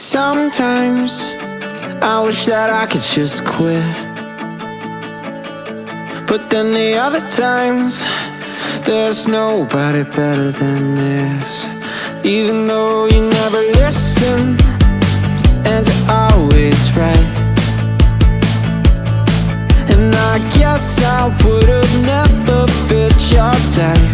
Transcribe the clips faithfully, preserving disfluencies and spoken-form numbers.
Sometimes I wish that I could just quit, but then the other times there's nobody better than this. Even though you never listen and you're always right, and I guess I would've never bit your type,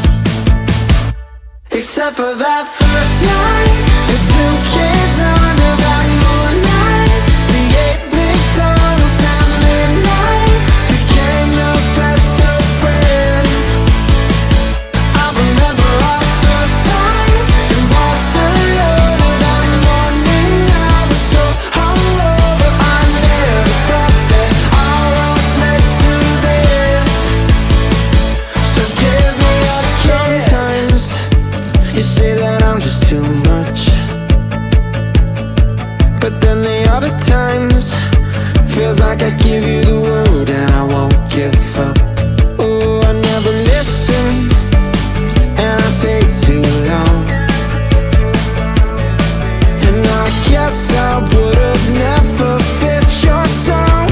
except for that first night with two kids under that moonlight. We ate McDonald's at midnight, became the best of friends. I remember our first time in Barcelona. That morning I was so hungover, I never thought that our roads led to this. So give me a kiss. Sometimes you say that I'm just too much, but then the other times feels like I give you the word and I won't give up. Oh, I never listen and I take too long, and I guess I would've never fit your song,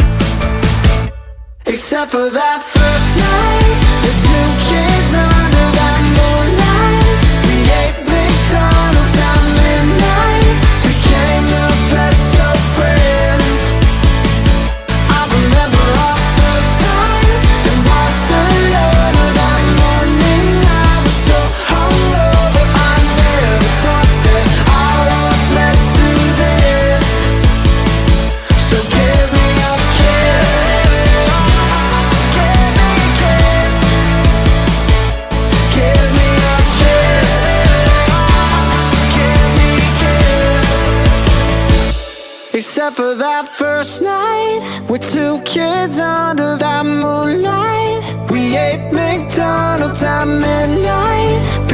except for that first night with two kids under that moonlight. We ate McDonald's at midnight, became the best of friends. I remember our first time in Barcelona. That morning I was so hungover, I never thought that our roads led to this. So give me a kiss, give me a kiss, give me a kiss, give me a kiss. Except for that first night with two kids under that moonlight. We ate McDonald's at midnight,